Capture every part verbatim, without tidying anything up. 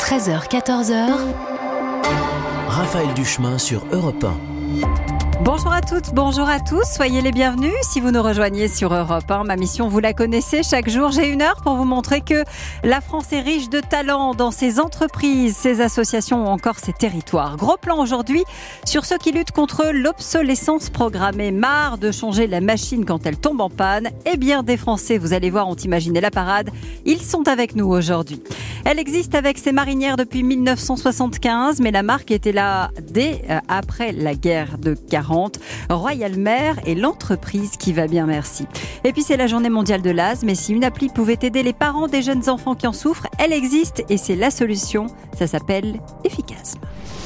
treize heures quatorze heures. Raphaël Duchemin sur Europe un. Bonjour à toutes, bonjour à tous, soyez les bienvenus si vous nous rejoignez sur Europe un. Ma mission, vous la connaissez, chaque jour j'ai une heure pour vous montrer que la France est riche de talents dans ses entreprises, ses associations ou encore ses territoires. Gros plan aujourd'hui sur ceux qui luttent contre l'obsolescence programmée. Marre de changer la machine quand elle tombe en panne. Eh bien des Français, vous allez voir, ont imaginé la parade. Ils sont avec nous aujourd'hui. Elle existe avec ses marinières depuis mille neuf cent soixante-quinze, mais la marque était là dès euh, après la guerre de quarante. Royal Mer est l'entreprise qui va bien, merci. Et puis c'est la journée mondiale de l'asthme, et si une appli pouvait aider les parents des jeunes enfants qui en souffrent, elle existe et c'est la solution. Ça s'appelle Efficasme.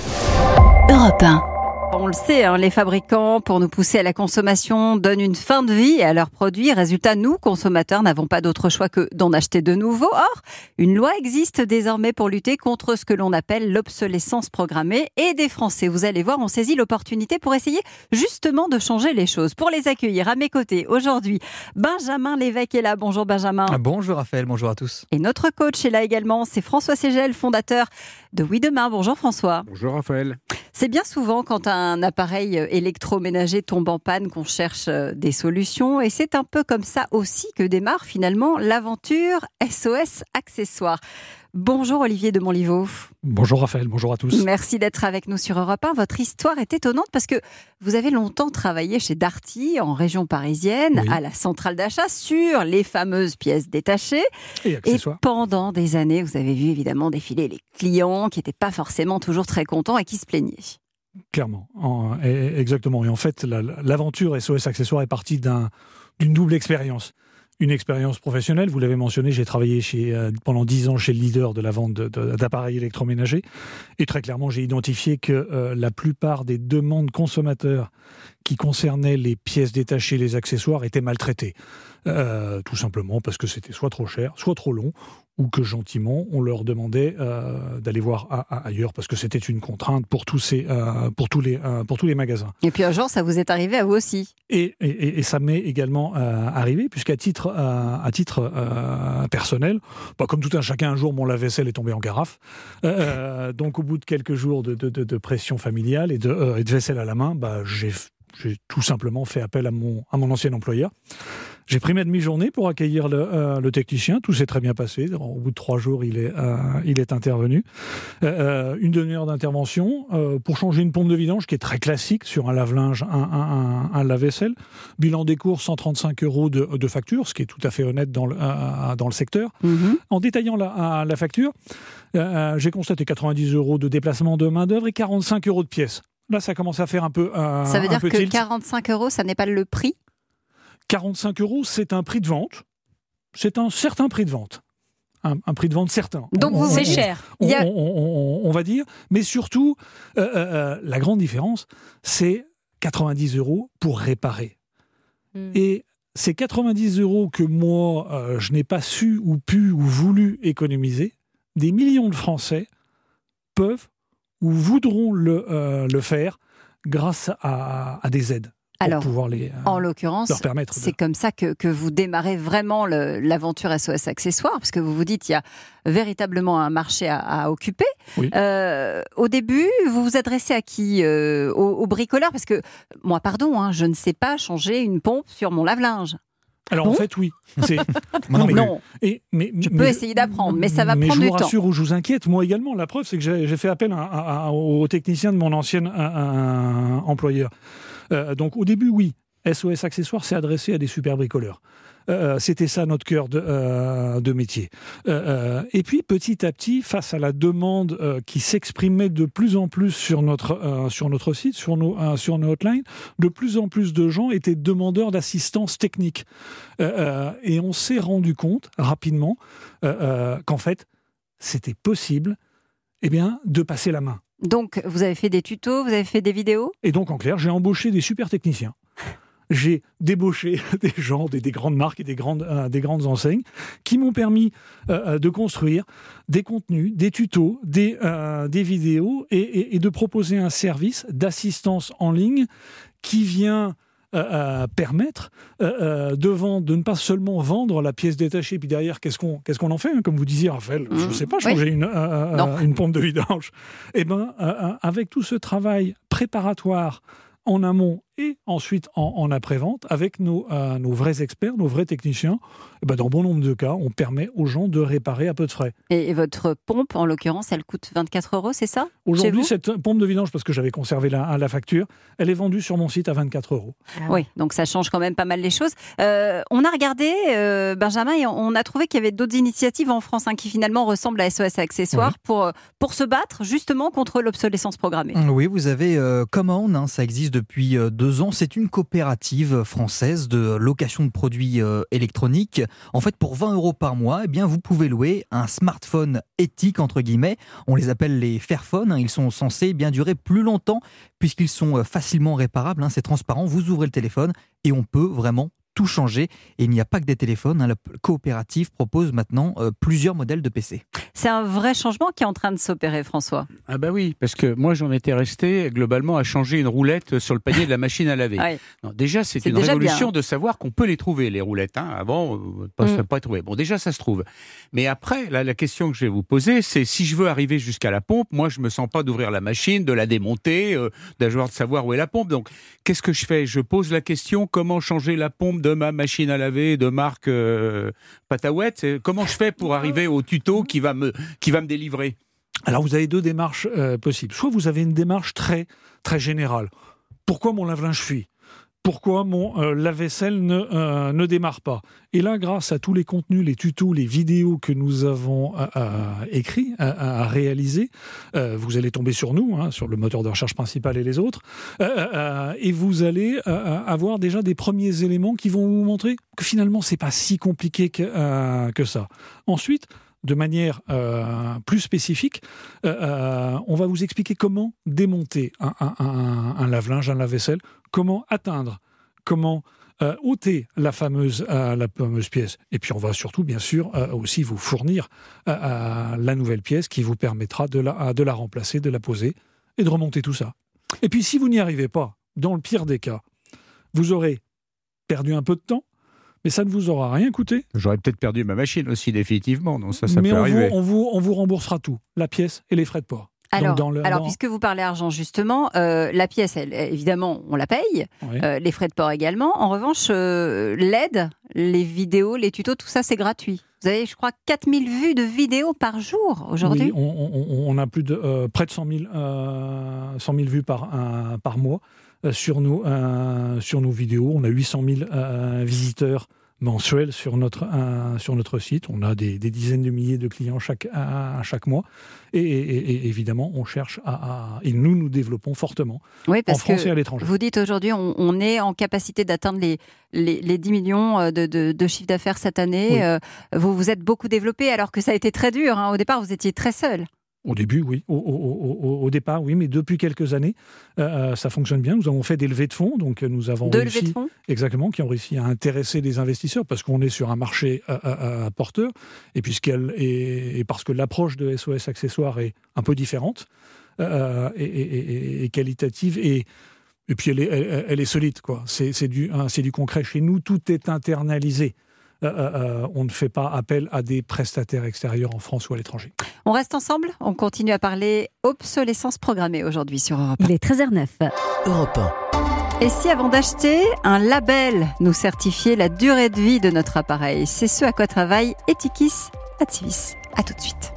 Europe un. On le sait, hein, les fabricants, pour nous pousser à la consommation, donnent une fin de vie à leurs produits. Résultat, nous, consommateurs, n'avons pas d'autre choix que d'en acheter de nouveaux. Or, une loi existe désormais pour lutter contre ce que l'on appelle l'obsolescence programmée. Et des Français, vous allez voir, ont saisi l'opportunité pour essayer justement de changer les choses. Pour les accueillir à mes côtés, aujourd'hui, Benjamin Lévesque est là. Bonjour Benjamin. Bonjour Raphaël, bonjour à tous. Et notre coach est là également, c'est François Ségel, fondateur de Oui Demain. Bonjour François. Bonjour Raphaël. C'est bien souvent quand un appareil électroménager tombe en panne qu'on cherche des solutions, et c'est un peu comme ça aussi que démarre finalement l'aventure S O S Accessoires. Bonjour Olivier de Montlivaud. Bonjour Raphaël, bonjour à tous. Merci d'être avec nous sur Europe un. Votre histoire est étonnante parce que vous avez longtemps travaillé chez Darty en région parisienne, oui, à la centrale d'achat sur les fameuses pièces détachées. Et accessoires. Et pendant des années, vous avez vu évidemment défiler les clients qui n'étaient pas forcément toujours très contents et qui se plaignaient. Clairement, en, exactement. Et en fait, la, l'aventure S O S Accessoires est partie d'un, d'une double expérience. Une expérience professionnelle, vous l'avez mentionné, j'ai travaillé chez, euh, pendant dix ans chez le leader de la vente de, de, d'appareils électroménagers. Et très clairement, j'ai identifié que euh, la plupart des demandes consommateurs qui concernaient les pièces détachées, les accessoires, étaient maltraitées. Euh, tout simplement parce que c'était soit trop cher, soit trop long, ou que gentiment, on leur demandait euh, d'aller voir a- a- ailleurs, parce que c'était une contrainte pour tous, ces, euh, pour tous, les, euh, pour tous les magasins. Et puis un jour, ça vous est arrivé à vous aussi. Et, et, et ça m'est également euh, arrivé, puisqu'à titre, euh, à titre euh, personnel, bah, comme tout un chacun, un jour, mon lave-vaisselle est tombé en carafe. Euh, donc, au bout de quelques jours de, de, de, de pression familiale et de, euh, et de vaisselle à la main, bah, j'ai, j'ai tout simplement fait appel à mon, à mon ancien employeur. J'ai pris ma demi-journée pour accueillir le, euh, le technicien. Tout s'est très bien passé. Au bout de trois jours, il est, euh, il est intervenu. Euh, une demi-heure d'intervention euh, pour changer une pompe de vidange qui est très classique sur un lave-linge, un, un, un, un lave-vaisselle. Bilan des courses, cent trente-cinq euros de, de facture, ce qui est tout à fait honnête dans le, euh, dans le secteur. Mm-hmm. En détaillant la, la facture, euh, j'ai constaté quatre-vingt-dix euros de déplacement de main-d'œuvre et quarante-cinq euros de pièces. Là, ça commence à faire un peu euh, Ça veut dire que tilt. quarante-cinq euros, ça n'est pas le prix ? quarante-cinq euros, c'est un prix de vente. C'est un certain prix de vente. Un, un prix de vente certain. Donc, on, c'est on, cher. On, a... on, on, on va dire. Mais surtout, euh, euh, la grande différence, c'est quatre-vingt-dix euros pour réparer. Mm. Et ces quatre-vingt-dix euros que moi, euh, je n'ai pas su ou pu ou voulu économiser, des millions de Français peuvent ou voudront le, euh, le faire grâce à, à des aides. Alors, pouvoir les, euh, en l'occurrence, c'est de... comme ça que, que vous démarrez vraiment le, l'aventure S O S Accessoires, parce que vous vous dites qu'il y a véritablement un marché à, à occuper. Oui. Euh, au début, vous vous adressez à qui euh, aux, aux bricoleurs, parce que, moi, pardon, hein, je ne sais pas changer une pompe sur mon lave-linge. Alors, bon en fait, oui. C'est... non, mais, non. Et, mais, je mais, peux essayer d'apprendre, mais ça va mais prendre du temps. Mais je vous rassure temps. ou je vous inquiète, moi également. La preuve, c'est que j'ai, j'ai fait appel à, à, à, au technicien de mon ancien à, à, employeur. Euh, donc, au début, oui. S O S Accessoires s'est adressé à des super bricoleurs. Euh, c'était ça notre cœur de, euh, de métier. Euh, et puis petit à petit, face à la demande euh, qui s'exprimait de plus en plus sur notre, euh, sur notre site, sur nos, euh, sur nos hotlines, de plus en plus de gens étaient demandeurs d'assistance technique. Euh, et on s'est rendu compte rapidement euh, euh, qu'en fait, c'était possible eh bien, de passer la main. Donc, vous avez fait des tutos, vous avez fait des vidéos ? Et donc, en clair, j'ai embauché des super techniciens. J'ai débauché des gens, des, des grandes marques et des grandes, euh, des grandes enseignes qui m'ont permis euh, de construire des contenus, des tutos, des, euh, des vidéos et, et, et de proposer un service d'assistance en ligne qui vient euh, permettre euh, de, vendre, de ne pas seulement vendre la pièce détachée, puis derrière, qu'est-ce qu'on, qu'est-ce qu'on en fait, hein, comme vous disiez, Raphaël, mmh. je ne sais pas changer oui. une, euh, une pompe de vidange. Eh bien, euh, avec tout ce travail préparatoire en amont et ensuite en, en après-vente, avec nos, euh, nos vrais experts, nos vrais techniciens, et ben dans bon nombre de cas, on permet aux gens de réparer à peu de frais. Et, et votre pompe, en l'occurrence, elle coûte vingt-quatre euros, c'est ça? Aujourd'hui, cette pompe de vidange, parce que j'avais conservé la, la facture, elle est vendue sur mon site à vingt-quatre euros. Ah oui, donc ça change quand même pas mal les choses. Euh, on a regardé, euh, Benjamin, et on a trouvé qu'il y avait d'autres initiatives en France hein, qui finalement ressemblent à S O S Accessoires oui. pour, pour se battre justement contre l'obsolescence programmée. Oui, vous avez euh, Command, hein, ça existe depuis euh, deux ans. C'est une coopérative française de location de produits euh, électroniques. En fait, pour vingt euros par mois, eh bien, vous pouvez louer un smartphone éthique, entre guillemets. On les appelle les Fairphones. Hein. Ils sont censés bien durer plus longtemps puisqu'ils sont euh, facilement réparables. Hein. C'est transparent. Vous ouvrez le téléphone et on peut vraiment tout changer. Et il n'y a pas que des téléphones. Hein. La coopérative propose maintenant euh, plusieurs modèles de P C. C'est un vrai changement qui est en train de s'opérer, François. Ah bah oui, parce que moi j'en étais resté globalement à changer une roulette sur le panier de la machine à laver. Oui. Non, déjà c'est, c'est une déjà révolution bien. De savoir qu'on peut les trouver, les roulettes. Hein. Avant, euh, pas, mm. pas trouvé. Bon, déjà ça se trouve. Mais après, là, la question que je vais vous poser, c'est si je veux arriver jusqu'à la pompe, moi je me sens pas d'ouvrir la machine, de la démonter, euh, d'avoir de savoir où est la pompe. Donc qu'est-ce que je fais? Je pose la question, comment changer la pompe de ma machine à laver de marque euh, Pataouette? Comment je fais pour arriver au tuto qui va me, qui va me délivrer? Alors vous avez deux démarches euh, possibles. Soit vous avez une démarche très, très générale. Pourquoi mon lave-linge fuit? Pourquoi mon euh, lave-vaisselle ne, euh, ne démarre pas? Et là, grâce à tous les contenus, les tutos, les vidéos que nous avons euh, euh, écrits, euh, à réaliser, euh, vous allez tomber sur nous, hein, sur le moteur de recherche principal et les autres, euh, euh, et vous allez euh, avoir déjà des premiers éléments qui vont vous montrer que finalement, c'est pas si compliqué que, euh, que ça. Ensuite, de manière euh, plus spécifique, euh, euh, on va vous expliquer comment démonter un, un, un, un lave-linge, un lave-vaisselle, comment atteindre, comment euh, ôter la fameuse, euh, la fameuse pièce. Et puis on va surtout, bien sûr, euh, aussi vous fournir euh, euh, la nouvelle pièce qui vous permettra de la, de la remplacer, de la poser et de remonter tout ça. Et puis si vous n'y arrivez pas, dans le pire des cas, vous aurez perdu un peu de temps, mais ça ne vous aura rien coûté. J'aurais peut-être perdu ma machine aussi, définitivement. Donc ça, ça mais peut on arriver. Vous, on, vous, on vous remboursera tout, la pièce et les frais de port. Alors, dans le, alors dans... puisque vous parlez argent, justement, euh, la pièce, elle, évidemment, on la paye, oui. euh, les frais de port également. En revanche, euh, l'aide, les vidéos, les tutos, tout ça, c'est gratuit. Vous avez, je crois, quatre mille vues de vidéos par jour aujourd'hui. Oui, on, on, on a plus de, euh, près de cent mille, euh, cent mille vues par, euh, par mois euh, sur, nos, euh, sur nos vidéos. On a huit cent mille euh, visiteurs mensuels sur notre, euh, sur notre site. On a des, des dizaines de milliers de clients chaque, à, à chaque mois. Et, et, et évidemment, on cherche à, à... Et nous, nous développons fortement oui, parce en France que et à l'étranger. Vous dites aujourd'hui, on, on est en capacité d'atteindre les, les, les dix millions de, de, de chiffre d'affaires cette année. Oui. Euh, vous vous êtes beaucoup développé alors que ça a été très dur. Hein. Au départ, vous étiez très seul. Au début, oui. Au, au, au, au départ, oui. Mais depuis quelques années, euh, ça fonctionne bien. Nous avons fait des levées de fonds. Donc, nous avons de réussi, levées de fonds exactement, qui ont réussi à intéresser des investisseurs parce qu'on est sur un marché euh, euh, porteur. Et, puisqu'elle est, et parce que l'approche de S O S Accessoires est un peu différente euh, et, et, et, et qualitative. Et, et puis, elle est, elle, elle est solide, quoi. C'est, c'est, du, hein, c'est du concret. Chez nous, tout est internalisé. Euh, euh, on ne fait pas appel à des prestataires extérieurs en France ou à l'étranger. On reste ensemble, on continue à parler obsolescence programmée aujourd'hui sur Europe un. Il est treize heures zéro neuf. Europe un. Et si avant d'acheter, un label nous certifiait la durée de vie de notre appareil? C'est ce à quoi travaille Etikis Atsivis. A tout de suite.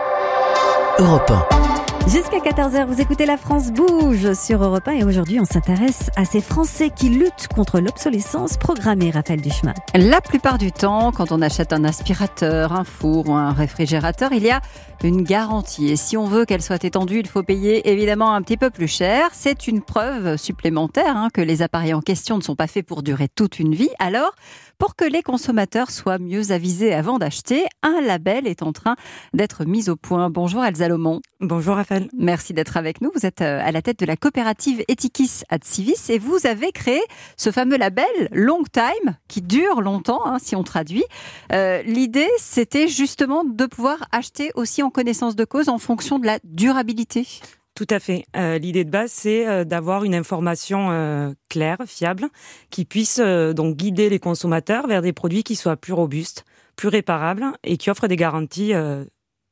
Europe un. Jusqu'à quatorze heures, vous écoutez La France bouge sur Europe un et aujourd'hui on s'intéresse à ces Français qui luttent contre l'obsolescence programmée, Raphaël Duchemin. La plupart du temps, quand on achète un aspirateur, un four ou un réfrigérateur, il y a une garantie. Et si on veut qu'elle soit étendue, il faut payer évidemment un petit peu plus cher. C'est une preuve supplémentaire hein, que les appareils en question ne sont pas faits pour durer toute une vie. Alors, pour que les consommateurs soient mieux avisés avant d'acheter, un label est en train d'être mis au point. Bonjour Elsa Lomont. Bonjour Raphaël. Merci d'être avec nous. Vous êtes à la tête de la coopérative Etikis Atsivis et vous avez créé ce fameux label Long Time qui dure longtemps, hein, si on traduit. Euh, l'idée, c'était justement de pouvoir acheter aussi en connaissance de cause en fonction de la durabilité. Tout à fait. Euh, l'idée de base, c'est euh, d'avoir une information euh, claire, fiable, qui puisse euh, donc guider les consommateurs vers des produits qui soient plus robustes, plus réparables et qui offrent des garanties, euh,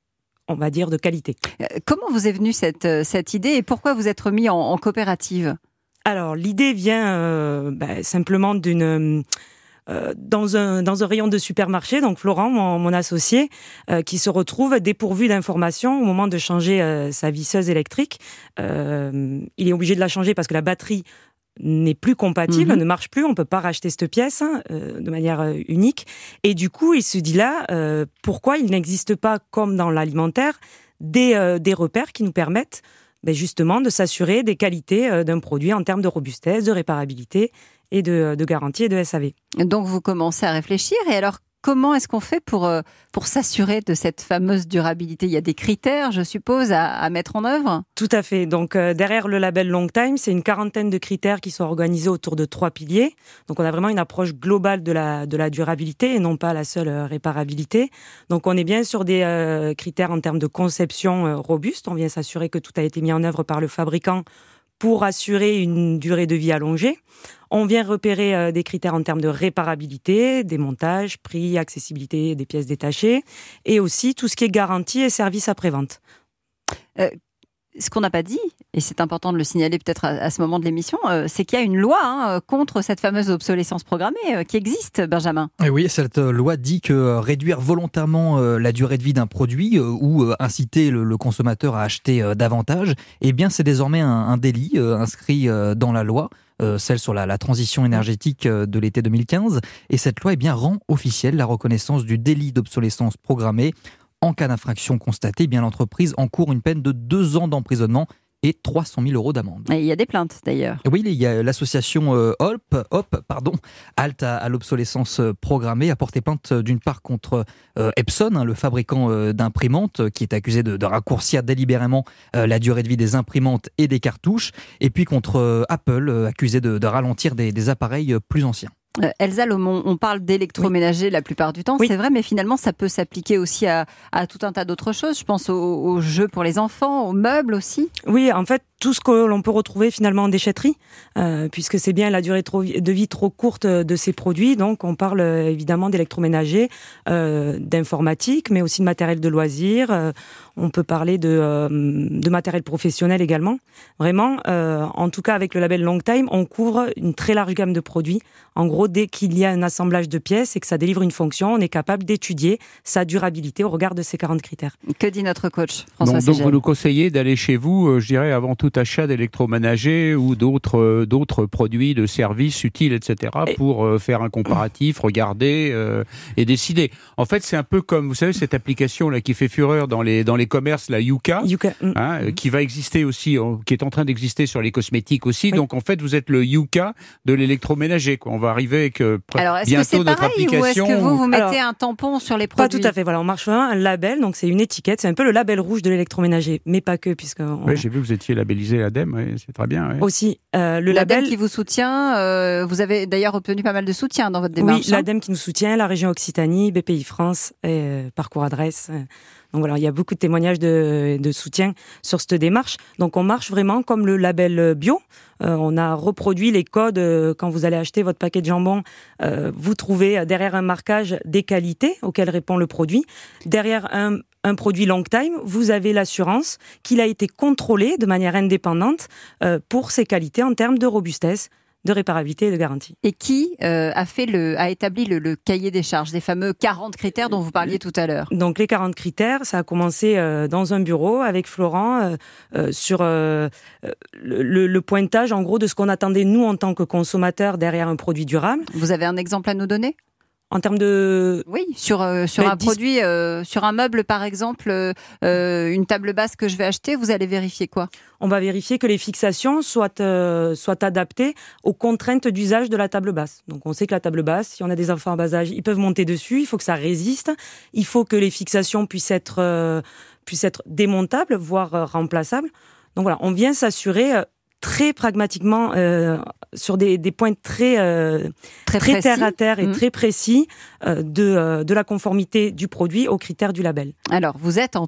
on va dire, de qualité. Comment vous est venue cette, cette idée et pourquoi vous êtes remis en, en coopérative ? Alors, l'idée vient euh, bah, simplement d'une... Euh, dans, un, dans un rayon de supermarché, donc Florent, mon, mon associé, euh, qui se retrouve dépourvu d'informations au moment de changer euh, sa visseuse électrique. Euh, il est obligé de la changer parce que la batterie n'est plus compatible, mmh. ne marche plus, on ne peut pas racheter cette pièce hein, euh, de manière euh, unique. Et du coup, il se dit là, euh, pourquoi il n'existe pas, comme dans l'alimentaire, des, euh, des repères qui nous permettent ben, justement de s'assurer des qualités euh, d'un produit en termes de robustesse, de réparabilité et de, de garantie et de S A V. Donc vous commencez à réfléchir, et alors comment est-ce qu'on fait pour, pour s'assurer de cette fameuse durabilité ? Il y a des critères, je suppose, à, à mettre en œuvre ? Tout à fait. Donc euh, derrière le label Long Time, c'est une quarantaine de critères qui sont organisés autour de trois piliers. Donc on a vraiment une approche globale de la, de la durabilité et non pas la seule euh, réparabilité. Donc on est bien sur des euh, critères en termes de conception euh, robuste. On vient s'assurer que tout a été mis en œuvre par le fabricant pour assurer une durée de vie allongée. On vient repérer euh, des critères en termes de réparabilité, démontage, prix, accessibilité des pièces détachées, et aussi tout ce qui est garantie et service après-vente. Euh, ce qu'on n'a pas dit, et c'est important de le signaler peut-être à, à ce moment de l'émission, euh, c'est qu'il y a une loi hein, contre cette fameuse obsolescence programmée euh, qui existe, Benjamin. Et oui, cette loi dit que euh, réduire volontairement euh, la durée de vie d'un produit euh, ou euh, inciter le, le consommateur à acheter euh, davantage, eh bien c'est désormais un, un délit euh, inscrit euh, dans la loi. Euh, celle sur la, la transition énergétique euh, de l'été deux mille quinze. Et cette loi eh bien, rend officielle la reconnaissance du délit d'obsolescence programmée. En cas d'infraction constatée, eh bien, l'entreprise encourt une peine de deux ans d'emprisonnement et trois cent mille euros d'amende. Et il y a des plaintes d'ailleurs. Oui, il y a l'association euh, H O L P, Hop, pardon, Halte à, à l'obsolescence programmée, a porté plainte d'une part contre euh, Epson, hein, le fabricant euh, d'imprimantes, qui est accusé de, de raccourcir délibérément euh, la durée de vie des imprimantes et des cartouches, et puis contre euh, Apple, euh, accusé de, de ralentir des, des appareils plus anciens. Euh, Elsa Lomont, on parle d'électroménager oui. la plupart du temps, oui. c'est vrai, mais finalement ça peut s'appliquer aussi à, à tout un tas d'autres choses. Je pense aux, aux jeux pour les enfants, aux meubles aussi. Oui, en fait, tout ce que l'on peut retrouver finalement en déchetterie, euh, puisque c'est bien la durée trop, de vie trop courte de ces produits. Donc on parle euh, évidemment d'électroménager, euh, d'informatique, mais aussi de matériel de loisirs. Euh, on peut parler de, euh, de matériel professionnel également. Vraiment, euh, en tout cas avec le label Long Time, on couvre une très large gamme de produits. En gros, dès qu'il y a un assemblage de pièces et que ça délivre une fonction, on est capable d'étudier sa durabilité au regard de ces quarante critères. Que dit notre coach, François Donc, donc vous nous conseillez d'aller chez vous, euh, je dirais, avant tout achat d'électroménager ou d'autres, euh, d'autres produits de services utiles, et cetera, et... pour euh, faire un comparatif, regarder euh, et décider. En fait, c'est un peu comme, vous savez, cette application là qui fait fureur dans les, dans les commerces, la Yuka, Yuka. Hein, mmh. qui va exister aussi, qui est en train d'exister sur les cosmétiques aussi. Oui. Donc en fait, vous êtes le Yuka de l'électroménager, quoi. On va arriver avec euh, Alors, est-ce bientôt que c'est notre pareil, application. Ou est-ce que vous, vous mettez Alors, un tampon sur les produits ? Pas tout à fait. Voilà, on marche sur un label, donc c'est une étiquette, c'est un peu le label rouge de l'électroménager, mais pas que, puisque. On... Oui, j'ai vu que vous étiez labellisé A D E M, oui, c'est très bien. Oui. Aussi, euh, le l'A D E M label qui vous soutient. Euh, vous avez d'ailleurs obtenu pas mal de soutien dans votre démarche. Oui, l'A D E M qui nous soutient, la région Occitanie, B P I France, et, euh, Parcours Adresse. Euh, Donc voilà, il y a beaucoup de témoignages de, de soutien sur cette démarche. Donc on marche vraiment comme le label bio. Euh, on a reproduit les codes euh, quand vous allez acheter votre paquet de jambon. Euh, vous trouvez derrière un marquage des qualités auxquelles répond le produit. Derrière un, un produit long time, vous avez l'assurance qu'il a été contrôlé de manière indépendante euh, pour ses qualités en termes de robustesse, de réparabilité et de garantie. Et qui euh, a fait le, a établi le, le cahier des charges, des fameux quarante critères dont vous parliez tout à l'heure? Donc les quarante critères, ça a commencé euh, dans un bureau avec Florent euh, euh, sur euh, le, le pointage en gros de ce qu'on attendait nous en tant que consommateurs derrière un produit durable. Vous avez un exemple à nous donner ? En termes de... Oui, sur, euh, sur un dis... produit, euh, sur un meuble par exemple, euh, une table basse que je vais acheter, vous allez vérifier quoi ? On va vérifier que les fixations soient, euh, soient adaptées aux contraintes d'usage de la table basse. Donc on sait que la table basse, si on a des enfants en bas âge, ils peuvent monter dessus, il faut que ça résiste, il faut que les fixations puissent être, euh, puissent être démontables, voire euh, remplaçables. Donc voilà, on vient s'assurer... Euh, très pragmatiquement euh, sur des, des points très euh, très, très terre à terre et mmh. très précis euh, de, euh, de la conformité du produit aux critères du label. Alors, vous êtes en train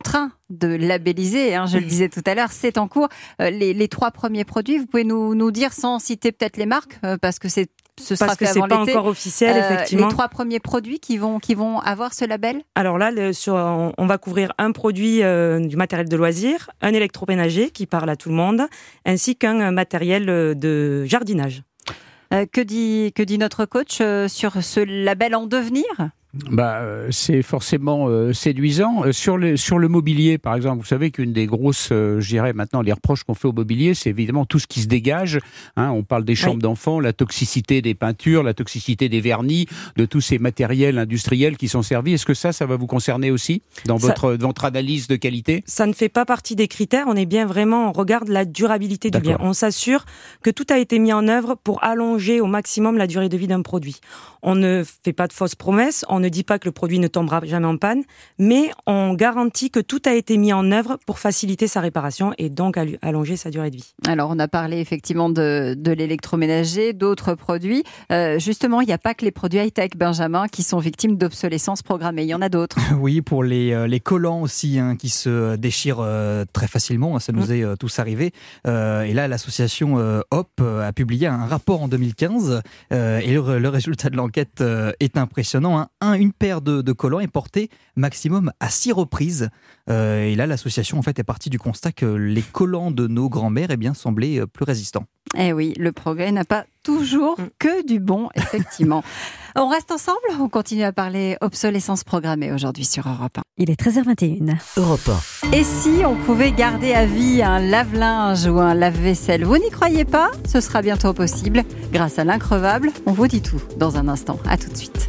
de labelliser, hein, je le disais tout à l'heure, c'est en cours. Euh, les, les trois premiers produits, vous pouvez nous, nous dire, sans citer peut-être les marques, euh, parce que c'est ce sera Parce que fait c'est avant pas l'été. encore officiel, Euh, effectivement. les trois premiers produits qui vont, qui vont avoir ce label? Alors là, le, sur, on, on va couvrir un produit euh, du matériel de loisir, un électroménager qui parle à tout le monde, ainsi qu'un matériel de jardinage. Euh, que dit, que dit notre coach euh, sur ce label en devenir? Bah, euh, c'est forcément euh, séduisant. Euh, sur, le, sur le mobilier, par exemple, vous savez qu'une des grosses, euh, je dirais maintenant, les reproches qu'on fait au mobilier, c'est évidemment tout ce qui se dégage. Hein, on parle des chambres oui. d'enfants, la toxicité des peintures, la toxicité des vernis, de tous ces matériels industriels qui sont servis. Est-ce que ça, ça va vous concerner aussi dans ça, votre, votre analyse de qualité? Ça ne fait pas partie des critères. On est bien vraiment, on regarde la durabilité du bien. On s'assure que tout a été mis en œuvre pour allonger au maximum la durée de vie d'un produit. On ne fait pas de fausses promesses. On ne dit pas que le produit ne tombera jamais en panne, mais on garantit que tout a été mis en œuvre pour faciliter sa réparation et donc allonger sa durée de vie. Alors, on a parlé effectivement de, de l'électroménager, d'autres produits. Euh, justement, il n'y a pas que les produits high-tech, Benjamin, qui sont victimes d'obsolescence programmée. Il y en a d'autres. Oui, pour les, les collants aussi, hein, qui se déchirent euh, très facilement. Ça nous est euh, tous arrivé. Euh, et là, l'association euh, Hop a publié un rapport en deux mille quinze euh, et le, le résultat de l'enquête euh, est impressionnant. Hein. Un, une paire de, de collants est portée maximum à six reprises. Euh, et là, l'association en fait est partie du constat que les collants de nos grands-mères eh bien, semblaient plus résistants. Eh oui, le progrès n'a pas toujours que du bon, effectivement. On reste ensemble, on continue à parler obsolescence programmée aujourd'hui sur Europe un. Il est treize heures vingt et une. Europe un. Et si on pouvait garder à vie un lave-linge ou un lave-vaisselle, vous n'y croyez pas? Ce sera bientôt possible grâce à l'increvable. On vous dit tout dans un instant. À tout de suite.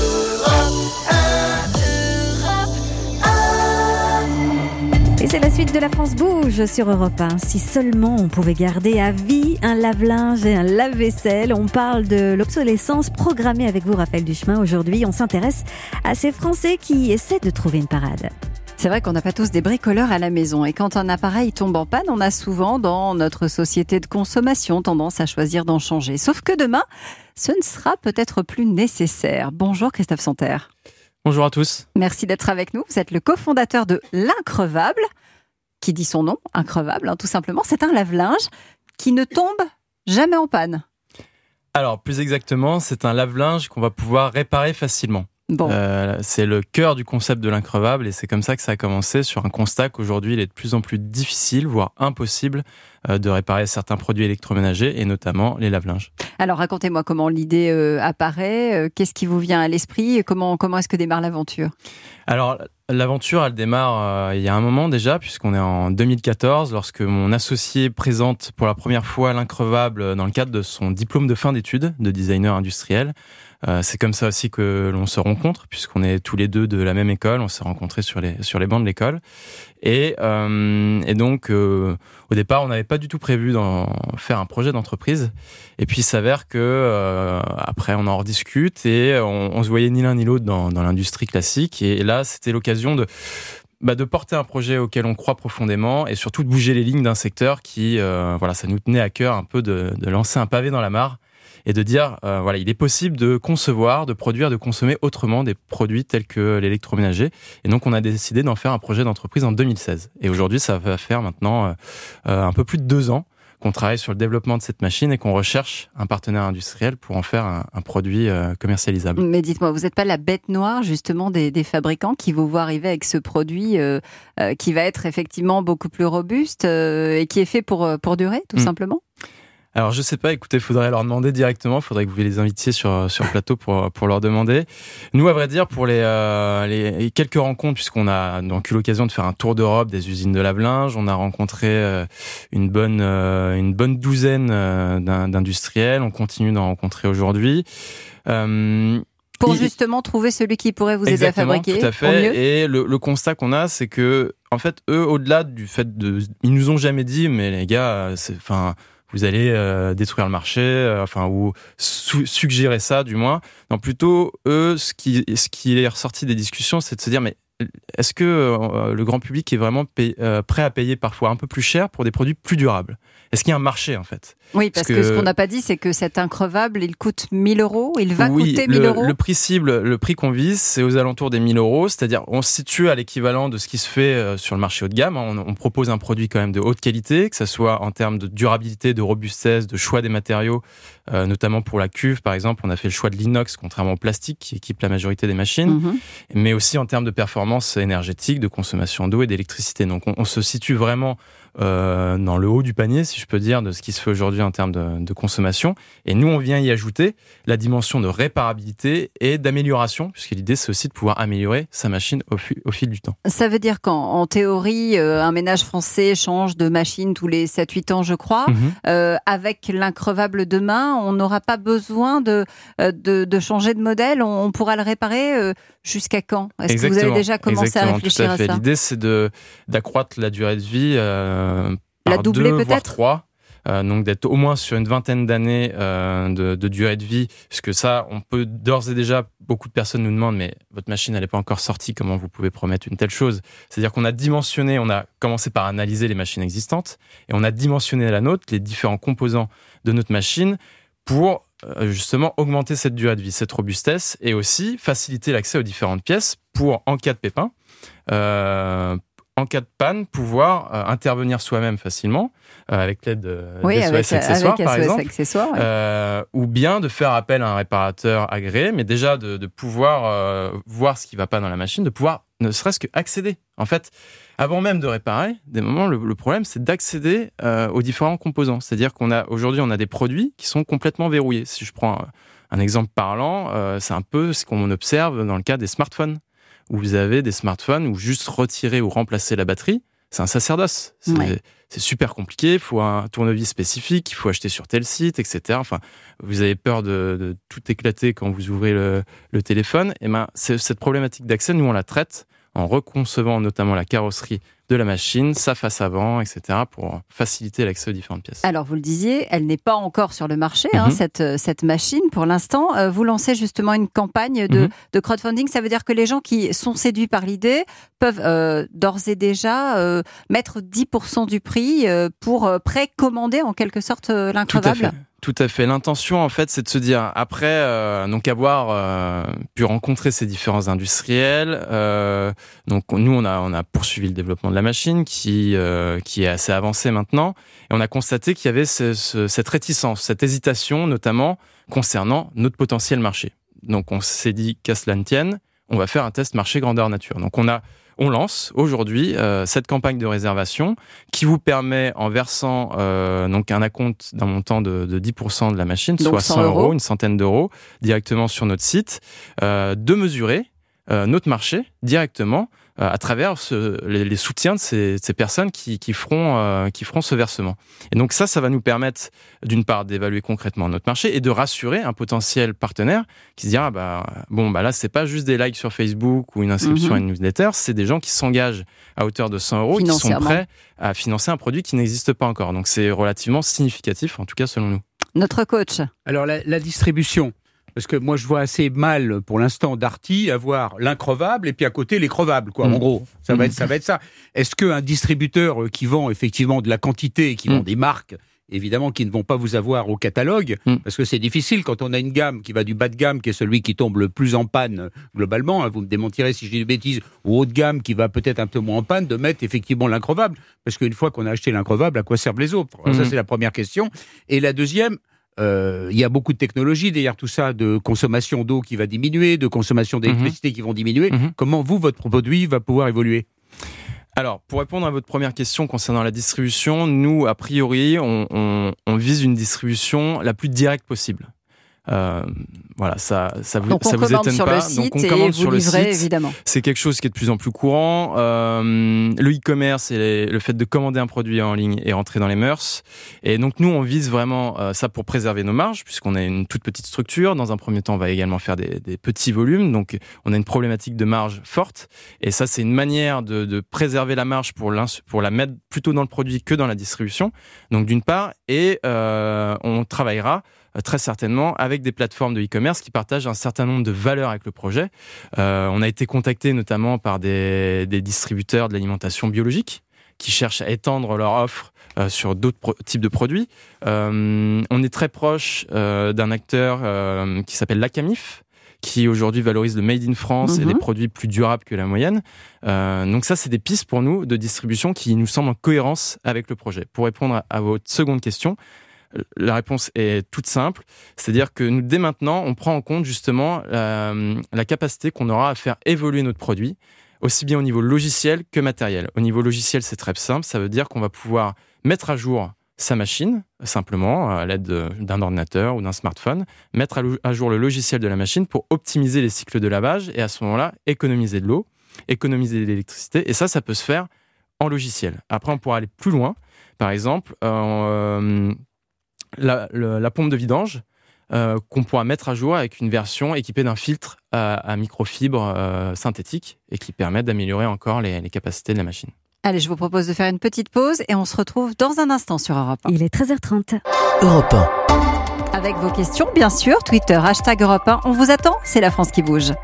Et c'est la suite de La France bouge sur Europe un. Si seulement on pouvait garder à vie un lave-linge et un lave-vaisselle. On parle de l'obsolescence programmée avec vous, Raphaël Duchemin. Aujourd'hui, on s'intéresse à ces Français qui essaient de trouver une parade. C'est vrai qu'on n'a pas tous des bricoleurs à la maison et quand un appareil tombe en panne, on a souvent dans notre société de consommation tendance à choisir d'en changer. Sauf que demain, ce ne sera peut-être plus nécessaire. Bonjour Christophe Santerre. Bonjour à tous. Merci d'être avec nous. Vous êtes le cofondateur de l'Increvable, qui dit son nom, Increvable, hein, tout simplement. C'est un lave-linge qui ne tombe jamais en panne. Alors, plus exactement, c'est un lave-linge qu'on va pouvoir réparer facilement. Bon. Euh, c'est le cœur du concept de l'Increvable et c'est comme ça que ça a commencé, sur un constat qu'aujourd'hui il est de plus en plus difficile, voire impossible, euh, de réparer certains produits électroménagers et notamment les lave-linges. Alors racontez-moi comment l'idée euh, apparaît, euh, qu'est-ce qui vous vient à l'esprit et comment, comment est-ce que démarre l'aventure? Alors l'aventure elle démarre euh, il y a un moment déjà, puisqu'on est en deux mille quatorze, lorsque mon associé présente pour la première fois l'Increvable dans le cadre de son diplôme de fin d'études de designer industriel. Euh, c'est comme ça aussi que l'on se rencontre, puisqu'on est tous les deux de la même école. On s'est rencontrés sur les sur les bancs de l'école, et euh, et donc euh, au départ, on n'avait pas du tout prévu d'en faire un projet d'entreprise. Et puis il s'avère que euh, après, on en rediscute et on, on se voyait ni l'un ni l'autre dans dans l'industrie classique. Et là, c'était l'occasion de Bah de porter un projet auquel on croit profondément et surtout de bouger les lignes d'un secteur qui, euh, voilà, ça nous tenait à cœur un peu de, de lancer un pavé dans la mare et de dire, euh, voilà, il est possible de concevoir, de produire, de consommer autrement des produits tels que l'électroménager. Et donc, on a décidé d'en faire un projet d'entreprise en deux mille seize. Et aujourd'hui, ça va faire maintenant euh, un peu plus de deux ans qu'on travaille sur le développement de cette machine et qu'on recherche un partenaire industriel pour en faire un, un produit euh, commercialisable. Mais dites-moi, vous n'êtes pas la bête noire justement des, des fabricants qui vous voient arriver avec ce produit euh, euh, qui va être effectivement beaucoup plus robuste euh, et qui est fait pour, pour durer, tout mmh. simplement? Alors je sais pas, écoutez, il faudrait leur demander directement, il faudrait que vous les invitiez sur sur le plateau pour pour leur demander. Nous, à vrai dire, pour les euh, les quelques rencontres, puisqu'on a donc eu l'occasion de faire un tour d'Europe des usines de lave-linge, on a rencontré euh, une bonne euh, une bonne douzaine euh, d'industriels, on continue d'en rencontrer aujourd'hui. Euh, pour justement trouver celui qui pourrait vous aider à fabriquer. Tout à fait. Et le, le constat qu'on a, c'est que en fait, eux, au-delà du fait de, ils nous ont jamais dit, mais les gars, c'est, enfin. Vous allez euh, détruire le marché, euh, enfin ou su- suggérer ça du moins. Non, plutôt eux, ce qui ce qui est ressorti des discussions, c'est de se dire mais est-ce que euh, le grand public est vraiment pay, euh, prêt à payer parfois un peu plus cher pour des produits plus durables ? Est-ce qu'il y a un marché en fait ? Oui, parce, parce que, que ce qu'on n'a pas dit, c'est que cet increvable, il coûte mille euros, il va oui, coûter mille le, euros. Le prix cible, le prix qu'on vise, c'est aux alentours des mille euros, c'est-à-dire on se situe à l'équivalent de ce qui se fait sur le marché haut de gamme. On, on propose un produit quand même de haute qualité, que ce soit en termes de durabilité, de robustesse, de choix des matériaux, euh, notamment pour la cuve par exemple, on a fait le choix de l'inox contrairement au plastique qui équipe la majorité des machines, mmh. mais aussi en termes de performance énergétique, de consommation d'eau et d'électricité. Donc on, on se situe vraiment Euh, dans le haut du panier, si je peux dire, de ce qui se fait aujourd'hui en termes de, de consommation. Et nous, on vient y ajouter la dimension de réparabilité et d'amélioration, puisque l'idée, c'est aussi de pouvoir améliorer sa machine au, fu- au fil du temps. Ça veut dire qu'en en théorie, euh, un ménage français change de machine tous les sept huit ans, je crois. Mmh. Euh, avec l'increvable demain, on n'aura pas besoin de, de, de changer de modèle. On, on pourra le réparer euh, jusqu'à quand ? Est-ce Exactement. que vous avez déjà commencé Exactement, à réfléchir tout à, fait. à ça ? L'idée, c'est de, d'accroître la durée de vie euh, la par doubler deux, peut-être voire trois. Euh, donc d'être au moins sur une vingtaine d'années euh, de, de durée de vie, puisque ça, on peut d'ores et déjà, beaucoup de personnes nous demandent, mais votre machine, elle n'est pas encore sortie, comment vous pouvez promettre une telle chose ? C'est-à-dire qu'on a dimensionné, on a commencé par analyser les machines existantes, et on a dimensionné la nôtre, les différents composants de notre machine, pour euh, justement augmenter cette durée de vie, cette robustesse, et aussi faciliter l'accès aux différentes pièces pour, en cas de pépin, euh, en cas de panne, pouvoir euh, intervenir soi-même facilement, euh, avec l'aide de, oui, des S O S avec, accessoires, avec par S O S exemple, accessoires, oui. euh, ou bien de faire appel à un réparateur agréé, mais déjà de, de pouvoir euh, voir ce qui ne va pas dans la machine, de pouvoir ne serait-ce qu'accéder. En fait, avant même de réparer, des moments, le, le problème, c'est d'accéder euh, aux différents composants. C'est-à-dire qu'on a aujourd'hui, on a des produits qui sont complètement verrouillés. Si je prends un, un exemple parlant, euh, c'est un peu ce qu'on observe dans le cas des smartphones, où vous avez des smartphones où juste retirer ou remplacer la batterie, c'est un sacerdoce. C'est, ouais. c'est super compliqué, il faut un tournevis spécifique, il faut acheter sur tel site, et cetera. Enfin, vous avez peur de, de tout éclater quand vous ouvrez le, le téléphone. Et ben, c'est, cette problématique d'accès, nous, on la traite en reconcevant notamment la carrosserie de la machine, sa face avant, et cetera, pour faciliter l'accès aux différentes pièces. Alors, vous le disiez, elle n'est pas encore sur le marché, mm-hmm. hein, cette, cette machine, pour l'instant. Euh, vous lancez justement une campagne de, mm-hmm. de crowdfunding. Ça veut dire que les gens qui sont séduits par l'idée peuvent euh, d'ores et déjà euh, mettre dix pour cent du prix euh, pour euh, précommander en quelque sorte euh, l'increvable. Tout à fait. Tout à fait. L'intention, en fait, c'est de se dire, après, euh, donc avoir euh, pu rencontrer ces différents industriels, euh, donc nous, on a, on a poursuivi le développement de la machine qui, euh, qui est assez avancé maintenant, et on a constaté qu'il y avait ce, ce, cette réticence, cette hésitation, notamment concernant notre potentiel marché. Donc, on s'est dit, qu'à cela ne tienne, on va faire un test marché grandeur nature. Donc, on a On lance aujourd'hui euh, cette campagne de réservation qui vous permet, en versant euh, donc un acompte d'un montant de, de dix pour cent de la machine, donc soit cent euros, une centaine d'euros, directement sur notre site, euh, de mesurer euh, notre marché directement euh, à travers ce, les, les soutiens de ces, de ces personnes qui, qui, feront, euh, qui feront ce versement. Et donc ça, ça va nous permettre d'une part d'évaluer concrètement notre marché et de rassurer un potentiel partenaire qui se dira, bah, bon, bah là, c'est pas juste des likes sur Facebook ou une inscription mmh. à une newsletter, c'est des gens qui s'engagent à hauteur de cent euros et qui sont prêts à financer un produit qui n'existe pas encore. Donc c'est relativement significatif, en tout cas selon nous. Notre coach. Alors la, la distribution. Parce que moi, je vois assez mal, pour l'instant, Darty avoir l'increvable et puis à côté, les crevables, quoi. Mmh. En gros, ça va être ça. Va être ça. Est-ce qu'un distributeur qui vend effectivement de la quantité et qui mmh. vend des marques, évidemment, qui ne vont pas vous avoir au catalogue, mmh. parce que c'est difficile quand on a une gamme qui va du bas de gamme, qui est celui qui tombe le plus en panne globalement, hein, vous me démentirez si je dis des bêtises, ou haut de gamme qui va peut-être un peu moins en panne, de mettre effectivement l'increvable. Parce qu'une fois qu'on a acheté l'increvable, à quoi servent les autres ? Alors, mmh. ça, c'est la première question. Et la deuxième... Il euh, y a beaucoup de technologies derrière tout ça, de consommation d'eau qui va diminuer, de consommation d'électricité mmh. qui vont diminuer. Mmh. Comment vous, votre produit va pouvoir évoluer ? Alors, pour répondre à votre première question concernant la distribution, nous, a priori, on, on, on vise une distribution la plus directe possible. Euh, voilà, ça, ça vous, Donc on ça vous étonne sur pas. Le site Donc on et commande vous sur le livrez, site. Évidemment. C'est quelque chose qui est de plus en plus courant. Euh, le e-commerce et les, le fait de commander un produit en ligne est rentré dans les mœurs. Et donc nous, on vise vraiment euh, ça pour préserver nos marges, puisqu'on a une toute petite structure. Dans un premier temps, on va également faire des, des petits volumes. Donc on a une problématique de marge forte. Et ça, c'est une manière de, de préserver la marge pour, pour la mettre plutôt dans le produit que dans la distribution. Donc d'une part, et euh, on travaillera euh, très certainement avec des plateformes de e-commerce qui partagent un certain nombre de valeurs avec le projet. Euh, on a été contacté notamment par des, des distributeurs de l'alimentation biologique qui cherchent à étendre leur offre euh, sur d'autres pro- types de produits. Euh, on est très proche euh, d'un acteur euh, qui s'appelle Lacamif, qui aujourd'hui valorise le Made in France mmh. et des produits plus durables que la moyenne. Euh, donc ça, c'est des pistes pour nous de distribution qui nous semblent en cohérence avec le projet. Pour répondre à, à votre seconde question, la réponse est toute simple, c'est-à-dire que nous, dès maintenant, on prend en compte justement la, la capacité qu'on aura à faire évoluer notre produit, aussi bien au niveau logiciel que matériel. Au niveau logiciel, c'est très simple, ça veut dire qu'on va pouvoir mettre à jour sa machine, simplement, à l'aide d'un ordinateur ou d'un smartphone, mettre à jour le logiciel de la machine pour optimiser les cycles de lavage et à ce moment-là, économiser de l'eau, économiser de l'électricité. Et ça, ça peut se faire en logiciel. Après, on pourra aller plus loin. Par exemple, euh, la, la, la pompe de vidange euh, qu'on pourra mettre à jour avec une version équipée d'un filtre à, à microfibre euh, synthétique et qui permet d'améliorer encore les, les capacités de la machine. Allez, je vous propose de faire une petite pause et on se retrouve dans un instant sur Europe un. Il est treize heures trente. Europe un. Avec vos questions, bien sûr, Twitter, hashtag Europe un. On vous attend, c'est la France qui bouge.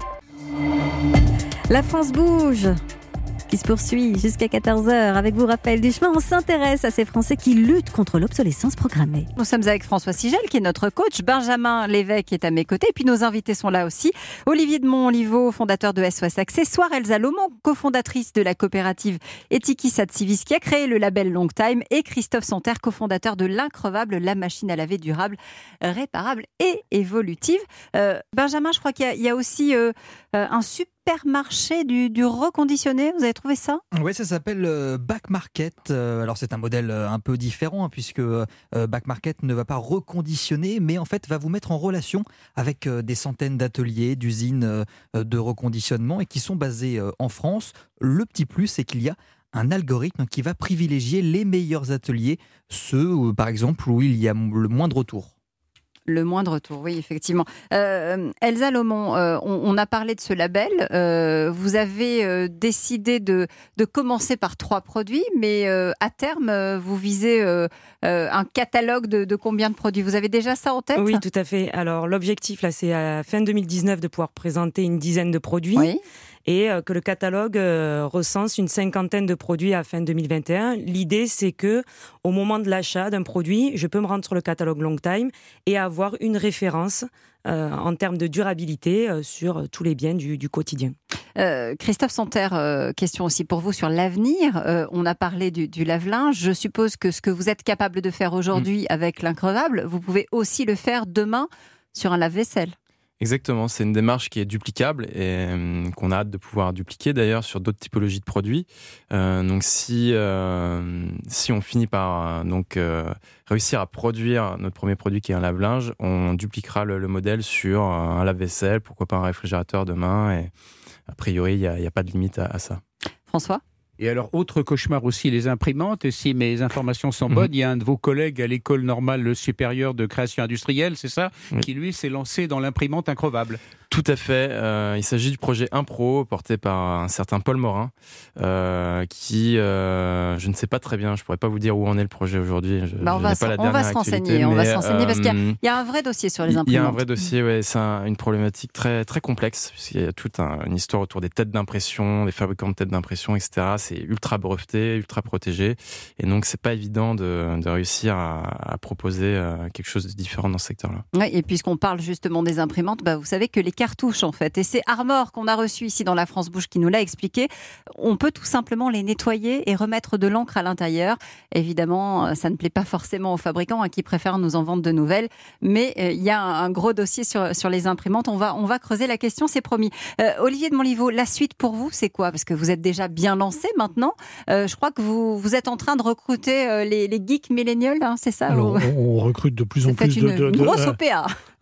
La France bouge qui se poursuit jusqu'à quatorze heures. Avec vous, Raphaël Duchemin, on s'intéresse à ces Français qui luttent contre l'obsolescence programmée. Nous sommes avec François Sigel, qui est notre coach. Benjamin Lévesque est à mes côtés. Et puis nos invités sont là aussi. Olivier de Montlivaud, fondateur de S O S Accessoires. Elsa Lomont, cofondatrice de la coopérative Etiki Satsivis, qui a créé le label Long Time. Et Christophe Santerre, cofondateur de l'increvable, la machine à laver durable, réparable et évolutive. Euh, Benjamin, je crois qu'il y a, il y a aussi euh, un super marché du, du reconditionné, vous avez trouvé ça ? Oui, ça s'appelle euh, Back Market. Euh, alors c'est un modèle euh, un peu différent hein, puisque euh, Back Market ne va pas reconditionner, mais en fait va vous mettre en relation avec euh, des centaines d'ateliers, d'usines euh, de reconditionnement et qui sont basés euh, en France. Le petit plus, c'est qu'il y a un algorithme qui va privilégier les meilleurs ateliers, ceux où, par exemple où il y a le moins de retours. Le moindre retour, oui, effectivement. Euh, Elsa Lomont, euh, on, on a parlé de ce label. Euh, vous avez euh, décidé de, de commencer par trois produits, mais euh, à terme, euh, vous visez euh, euh, un catalogue de, de combien de produits ? Vous avez déjà ça en tête ? Oui, tout à fait. Alors, l'objectif, là, c'est à fin deux mille dix-neuf de pouvoir présenter une dizaine de produits. Oui. Et que le catalogue recense une cinquantaine de produits à fin deux mille vingt et un. L'idée, c'est que au moment de l'achat d'un produit, je peux me rendre sur le catalogue Long Time et avoir une référence euh, en termes de durabilité euh, sur tous les biens du, du quotidien. Euh, Christophe Santerre, euh, question aussi pour vous sur l'avenir. Euh, on a parlé du, du lave-linge. Je suppose que ce que vous êtes capable de faire aujourd'hui mmh. avec l'increvable, vous pouvez aussi le faire demain sur un lave-vaisselle. Exactement, c'est une démarche qui est duplicable et euh, qu'on a hâte de pouvoir dupliquer d'ailleurs sur d'autres typologies de produits. Euh, donc si euh, si on finit par euh, donc euh, réussir à produire notre premier produit qui est un lave-linge, on dupliquera le, le modèle sur un lave-vaisselle, pourquoi pas un réfrigérateur demain. Et a priori, il y a, il y a pas de limite à, à ça. François ? Et alors, autre cauchemar aussi, les imprimantes. Et si mes informations sont bonnes, mmh. il y a un de vos collègues à l'école normale supérieure de création industrielle, c'est ça, oui. qui lui s'est lancé dans l'imprimante increvable. Tout à fait. Euh, il s'agit du projet Impro, porté par un certain Paul Morin, euh, qui, euh, je ne sais pas très bien, je ne pourrais pas vous dire où en est le projet aujourd'hui. Je, bah on, je va, pas la on va se renseigner, on va se renseigner, euh, parce qu'il y, y a un vrai dossier sur les imprimantes. Il y a un vrai dossier, ouais, c'est un, une problématique très, très complexe, puisqu'il y a toute un, une histoire autour des têtes d'impression, des fabricants de têtes d'impression, et cetera. C'est ultra breveté, ultra protégé, et donc c'est pas évident de, de réussir à, à proposer quelque chose de différent dans ce secteur-là. Ouais, et puisqu'on parle justement des imprimantes, bah vous savez que les cartouches, en fait, et c'est Armor qu'on a reçu ici dans la France Bouge qui nous l'a expliqué, on peut tout simplement les nettoyer et remettre de l'encre à l'intérieur. Évidemment, ça ne plaît pas forcément aux fabricants hein, qui préfèrent nous en vendre de nouvelles, mais il euh, y a un, un gros dossier sur, sur les imprimantes. On va, on va creuser la question, c'est promis. Euh, Olivier de Montlivaud, la suite pour vous, c'est quoi ? Parce que vous êtes déjà bien lancé maintenant. Euh, je crois que vous, vous êtes en train de recruter euh, les, les geeks millénials, hein, c'est ça ? Alors, on, on recrute de plus en plus une, de, de, une de grosse euh, O P A. En,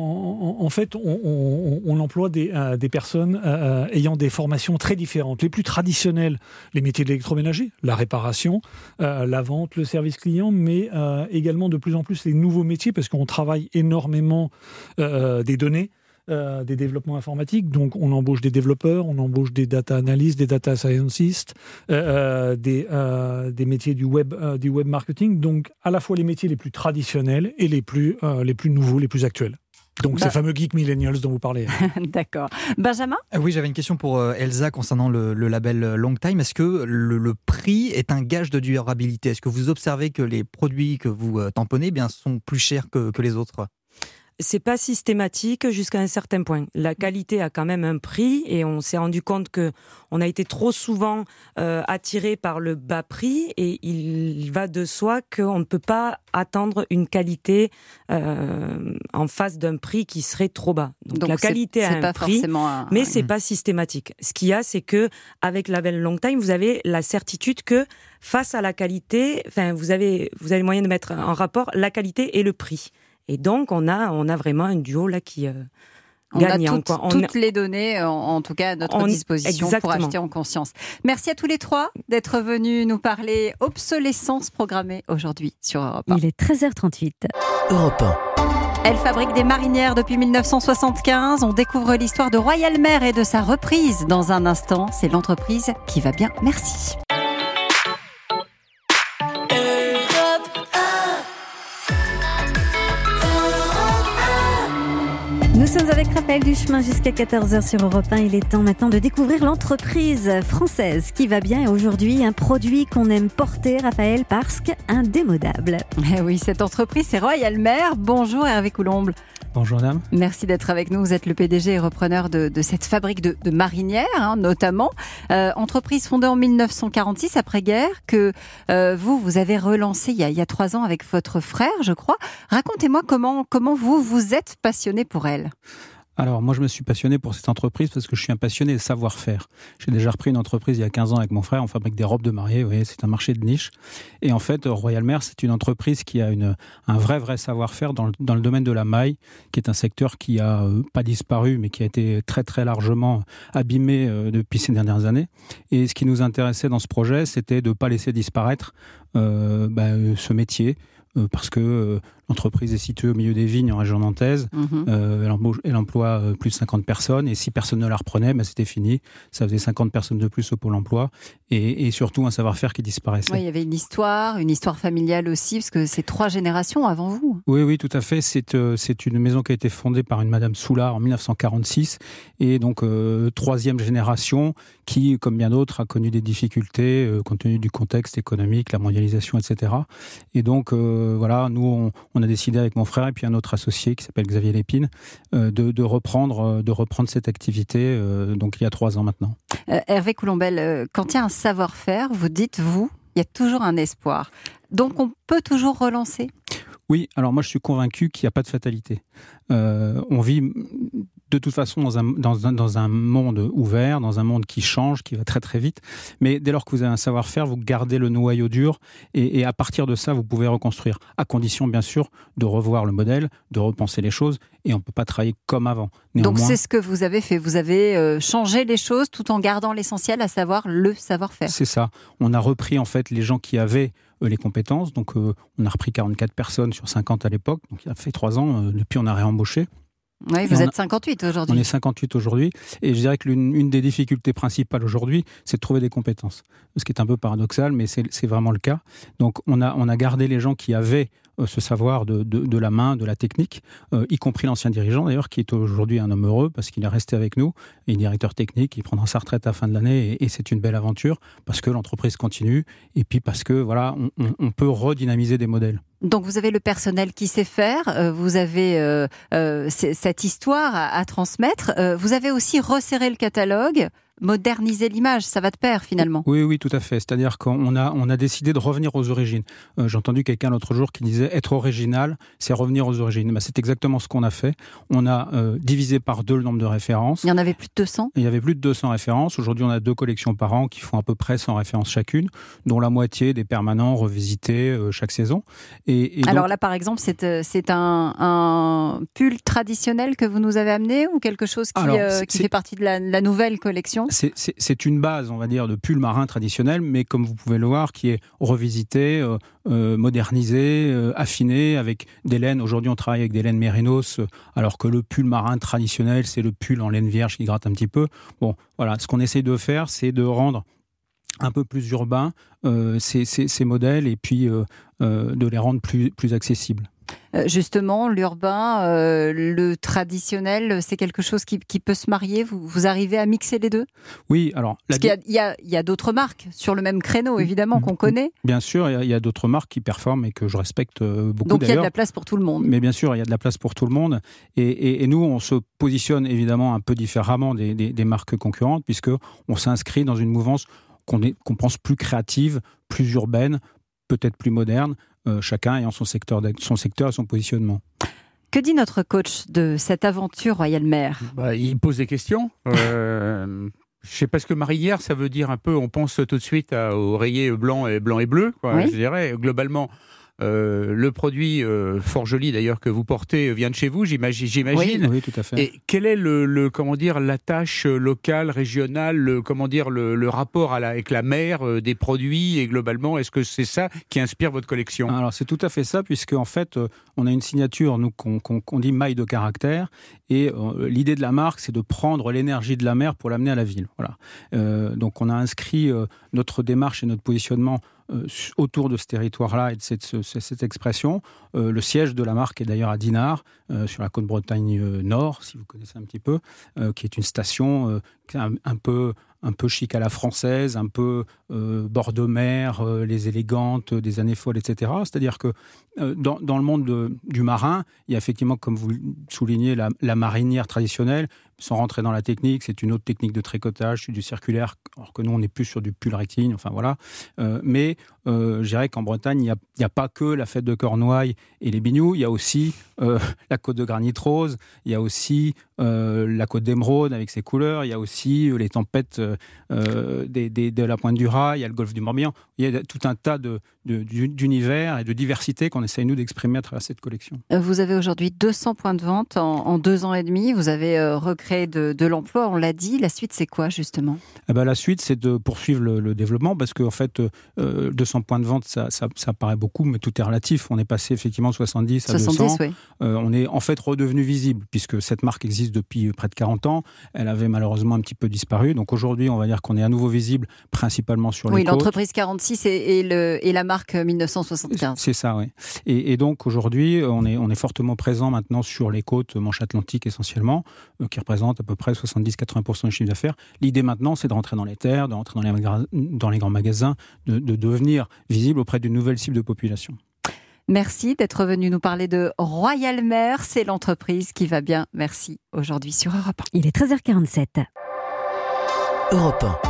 en, en fait, on, on, on emploie des, euh, des personnes euh, ayant des formations très différentes. Les plus traditionnelles, les métiers de l'électroménager, la réparation, euh, la vente, le service client, mais euh, également de plus en plus les nouveaux métiers, parce qu'on travaille énormément euh, des données. euh, des développements informatiques. Donc, on embauche des développeurs, on embauche des data analysts, des data scientists, euh, des, euh, des métiers du web, euh, du web marketing. Donc, à la fois les métiers les plus traditionnels et les plus, euh, les plus nouveaux, les plus actuels. Donc, bah... ces fameux geek millennials dont vous parlez. D'accord. Benjamin ? Oui, j'avais une question pour Elsa concernant le, le label Longtime. Est-ce que le, le prix est un gage de durabilité ? Est-ce que vous observez que les produits que vous tamponnez eh bien, sont plus chers que, que les autres ? C'est pas systématique jusqu'à un certain point. La qualité a quand même un prix et on s'est rendu compte que on a été trop souvent euh, attiré par le bas prix et il va de soi qu'on ne peut pas attendre une qualité euh, en face d'un prix qui serait trop bas. Donc, Donc la qualité c'est, a un prix, un... mais c'est pas systématique. Ce qu'il y a, c'est que avec la label Longtime, vous avez la certitude que face à la qualité, enfin vous avez vous avez le moyen de mettre en rapport la qualité et le prix. Et donc, on a, on a vraiment un duo là qui euh, gagnant. On a toutes, quoi. On toutes a... les données, en, en tout cas, à notre on... disposition Exactement. pour acheter en conscience. Merci à tous les trois d'être venus nous parler obsolescence programmée aujourd'hui sur Europe un. Il est treize heures trente-huit. Europe un. Elle fabrique des marinières depuis mille neuf cent soixante-quinze. On découvre l'histoire de Royal Mair et de sa reprise dans un instant. C'est l'entreprise qui va bien. Merci. Nous sommes avec Raphaël Duchemin jusqu'à quatorze heures sur Europe un. Il est temps maintenant de découvrir l'entreprise française qui va bien. Et aujourd'hui, un produit qu'on aime porter, Raphaël, parce qu'indémodable. Eh oui, cette entreprise, c'est Royal Mair. Bonjour Hervé Coulombe. Bonjour dame. Merci d'être avec nous. Vous êtes le P D G et repreneur de, de cette fabrique de, de marinières, hein, notamment. Euh, entreprise fondée en mille neuf cent quarante-six, après-guerre, que euh, vous, vous avez relancée il y a, il y a trois ans avec votre frère, je crois. Racontez-moi comment, comment vous, vous êtes passionné pour elle. Alors, moi, je me suis passionné pour cette entreprise parce que je suis un passionné de savoir-faire. J'ai déjà repris une entreprise il y a quinze ans avec mon frère. On fabrique des robes de mariée. Vous voyez, c'est un marché de niche. Et en fait, Royal Mair, c'est une entreprise qui a une, un vrai, vrai savoir-faire dans le, dans le domaine de la maille, qui est un secteur qui a euh, pas disparu, mais qui a été très, très largement abîmé euh, depuis ces dernières années. Et ce qui nous intéressait dans ce projet, c'était de ne pas laisser disparaître euh, bah, ce métier. Euh, parce que euh, l'entreprise est située au milieu des vignes en région nantaise. Mmh. Euh, elle, embauche, elle emploie euh, plus de cinquante personnes et si personne ne la reprenait, bah, c'était fini. Ça faisait cinquante personnes de plus au Pôle emploi et, et surtout un savoir-faire qui disparaissait. Oui, il y avait une histoire, une histoire familiale aussi, parce que c'est trois générations avant vous. Oui, oui, tout à fait. C'est, euh, c'est une maison qui a été fondée par une Madame Soulard en mille neuf cent quarante-six et donc euh, troisième génération qui, comme bien d'autres, a connu des difficultés euh, compte tenu du contexte économique, la mondialisation, et cetera. Et donc, euh, Euh, voilà, nous, on, on a décidé avec mon frère et puis un autre associé qui s'appelle Xavier Lépine euh, de, de, reprendre, de reprendre cette activité euh, donc il y a trois ans maintenant. Euh, Hervé Coulombel, euh, quand il y a un savoir-faire, vous dites, vous, il y a toujours un espoir. Donc on peut toujours relancer ? Oui, alors moi je suis convaincu qu'il n'y a pas de fatalité. Euh, on vit de toute façon dans un, dans, un, dans un monde ouvert, dans un monde qui change, qui va très très vite. Mais dès lors que vous avez un savoir-faire, vous gardez le noyau dur et, et à partir de ça, vous pouvez reconstruire. À condition bien sûr de revoir le modèle, de repenser les choses et on ne peut pas travailler comme avant. Néanmoins, donc c'est ce que vous avez fait, vous avez euh, changé les choses tout en gardant l'essentiel, à savoir le savoir-faire. C'est ça. On a repris en fait les gens qui avaient les compétences. Donc, euh, on a repris quarante-quatre personnes sur cinquante à l'époque. Donc, il a fait trois ans. Euh, depuis, on a réembauché. Oui, vous êtes a, cinquante-huit aujourd'hui. On est cinquante-huit aujourd'hui. Et je dirais que l'une une des difficultés principales aujourd'hui, c'est de trouver des compétences. Ce qui est un peu paradoxal, mais c'est, c'est vraiment le cas. Donc, on a, on a gardé les gens qui avaient euh, ce savoir de, de, de la main, de la technique, euh, y compris l'ancien dirigeant d'ailleurs, qui est aujourd'hui un homme heureux parce qu'il est resté avec nous. Il est directeur technique, il prendra sa retraite à la fin de l'année et, et c'est une belle aventure parce que l'entreprise continue et puis parce que voilà, on, on, on peut redynamiser des modèles. Donc vous avez le personnel qui sait faire, euh, vous avez euh, euh, cette histoire à, à transmettre, euh, vous avez aussi resserré le catalogue, moderniser l'image, ça va de pair finalement. Oui, oui, tout à fait. C'est-à-dire qu'on a, on a décidé de revenir aux origines. Euh, j'ai entendu quelqu'un l'autre jour qui disait être original, c'est revenir aux origines. Ben, c'est exactement ce qu'on a fait. On a euh, divisé par deux le nombre de références. Il y en avait plus de deux cents. Il y avait plus de deux cents références. Aujourd'hui, on a deux collections par an qui font à peu près cent références chacune, dont la moitié des permanents revisités euh, chaque saison. Et, et Alors donc, là, par exemple, c'est, c'est un, un pull traditionnel que vous nous avez amené ou quelque chose qui, Alors, euh, qui fait partie de la, la nouvelle collection ? c'est, c'est, c'est une base, on va dire, de pull marin traditionnel, mais comme vous pouvez le voir, qui est revisité, euh, euh, modernisé, euh, affiné, avec des laines. Aujourd'hui, on travaille avec des laines mérinos, euh, alors que le pull marin traditionnel, c'est le pull en laine vierge qui gratte un petit peu. Bon, voilà, ce qu'on essaye de faire, c'est de rendre un peu plus urbain euh, ces, ces, ces modèles et puis euh, euh, de les rendre plus, plus accessibles. Justement, l'urbain, euh, le traditionnel, c'est quelque chose qui, qui peut se marier. Vous, vous arrivez à mixer les deux ? Oui, alors... Parce qu'il y a, il y a, il y a d'autres marques sur le même créneau, évidemment, qu'on connaît. Bien sûr, il y a, il y a d'autres marques qui performent et que je respecte beaucoup. Donc d'ailleurs. il y a de la place pour tout le monde. Mais bien sûr, il y a de la place pour tout le monde. Et, et, et nous, on se positionne évidemment un peu différemment des, des, des marques concurrentes, puisqu'on s'inscrit dans une mouvance qu'on, est, qu'on pense plus créative, plus urbaine, peut-être plus moderne, euh, chacun ayant son secteur, son secteur et son positionnement. Que dit notre coach de cette aventure Royal Mer ? Bah, il pose des questions. Euh, je ne sais pas ce que marinière, ça veut dire un peu, on pense tout de suite à, aux rayés blanc et, blanc et bleu, quoi, oui. Je dirais. Globalement, euh, le produit euh, fort joli d'ailleurs que vous portez vient de chez vous, j'imagine. j'imagine. Oui, oui, tout à fait. Et quelle est le, le comment dire l'attache locale, régionale, le, comment dire le, le rapport à la, avec la mer euh, des produits et globalement, est-ce que c'est ça qui inspire votre collection ? Alors c'est tout à fait ça, puisque en fait euh, on a une signature nous qu'on, qu'on, qu'on dit maille de caractère, et euh, l'idée de la marque c'est de prendre l'énergie de la mer pour l'amener à la ville. Voilà. Euh, donc on a inscrit euh, notre démarche et notre positionnement Euh, autour de ce territoire-là et de cette, cette, cette expression. Euh, le siège de la marque est d'ailleurs à Dinard, euh, sur la Côte-Bretagne euh, Nord, si vous connaissez un petit peu, euh, qui est une station euh, un, un peu un peu chic à la française, un peu euh, bord de mer, euh, les élégantes des années folles, et cetera. C'est-à-dire que euh, dans, dans le monde de, du marin, il y a effectivement, comme vous le soulignez, la, la marinière traditionnelle. Sans rentrer dans la technique, c'est une autre technique de tricotage, c'est du circulaire, alors que nous, on n'est plus sur du pull rectiligne, enfin voilà. Euh, mais euh, je dirais qu'en Bretagne, il n'y a, il y a pas que la fête de Cornouailles et les Bignoux, il y a aussi euh, la côte de Granit Rose, il y a aussi euh, la côte d'Émeraude avec ses couleurs, il y a aussi les tempêtes euh, des, des, de la Pointe du Raz, il y a le golfe du Morbihan. Il y a tout un tas de, de, d'univers et de diversité qu'on essaye, nous, d'exprimer à travers cette collection. Vous avez aujourd'hui deux cents points de vente en, en deux ans et demi. Vous avez euh, recréé de, de l'emploi, on l'a dit. La suite, c'est quoi, justement ? Eh ben, la suite, c'est de poursuivre le, le développement, parce qu'en fait, euh, deux cents points de vente, ça, ça, ça paraît beaucoup, mais tout est relatif. On est passé effectivement soixante-dix à soixante-dix, deux cents. Oui. Euh, on est en fait redevenu visible, puisque cette marque existe depuis près de quarante ans. Elle avait malheureusement un petit peu disparu. Donc aujourd'hui, on va dire qu'on est à nouveau visible, principalement sur les oui, côtes. Oui, l'entreprise quarante-six et, et, le, et la marque mille neuf cent soixante-quinze. C'est ça, oui. Et, et donc aujourd'hui, on est, on est fortement présent maintenant sur les côtes Manche-Atlantique essentiellement, euh, qui représentent à peu près soixante-dix à quatre-vingts pour cent du chiffre d'affaires. L'idée maintenant, c'est de rentrer dans les terres, de rentrer dans les, maga- dans les grands magasins, de, de devenir visible auprès d'une nouvelle cible de population. Merci d'être venu nous parler de Royal Mer. C'est l'entreprise qui va bien. Merci aujourd'hui sur Europe un. Il est treize heures quarante-sept. Europe un.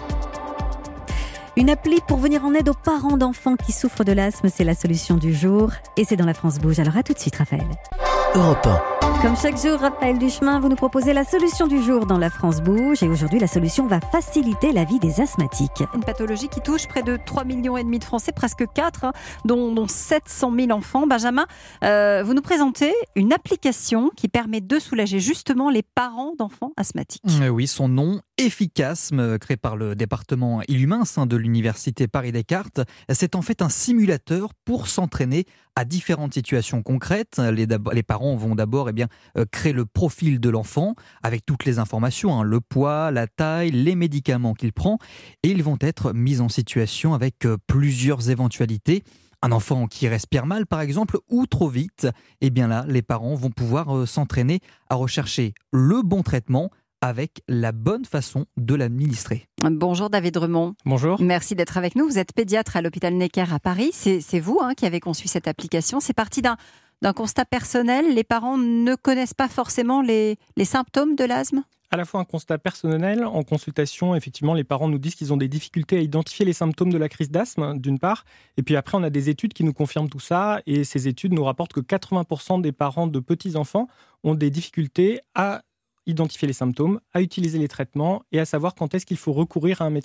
Une appli pour venir en aide aux parents d'enfants qui souffrent de l'asthme, c'est la solution du jour. Et c'est dans la France Bouge. Alors à tout de suite, Raphaël. Europe un. Comme chaque jour, Raphaël Duchemin, vous nous proposez la solution du jour dans la France Bouge. Et aujourd'hui, la solution va faciliter la vie des asthmatiques. Une pathologie qui touche près de trois virgule cinq millions de Français, presque quatre, hein, dont, dont sept cent mille enfants. Benjamin, euh, vous nous présentez une application qui permet de soulager justement les parents d'enfants asthmatiques. Oui, son nom, Efficasme, créé par le département Illumins de l'université Paris-Descartes. C'est en fait un simulateur pour s'entraîner à différentes situations concrètes. Les, les parents vont d'abord eh bien, euh, créer le profil de l'enfant avec toutes les informations, hein, le poids, la taille, les médicaments qu'il prend, et ils vont être mis en situation avec euh, plusieurs éventualités. Un enfant qui respire mal, par exemple, ou trop vite, et bien là, les parents vont pouvoir euh, s'entraîner à rechercher le bon traitement avec la bonne façon de l'administrer. Bonjour David Remond. Bonjour. Merci d'être avec nous. Vous êtes pédiatre à l'hôpital Necker à Paris. C'est, c'est vous hein, qui avez conçu cette application. C'est parti d'un, d'un constat personnel. Les parents ne connaissent pas forcément les, les symptômes de l'asthme ? À la fois un constat personnel, en consultation, effectivement, les parents nous disent qu'ils ont des difficultés à identifier les symptômes de la crise d'asthme, d'une part. Et puis après, on a des études qui nous confirment tout ça. Et ces études nous rapportent que quatre-vingts pour cent des parents de petits-enfants ont des difficultés à identifier les symptômes, à utiliser les traitements et à savoir quand est-ce qu'il faut recourir à un médecin.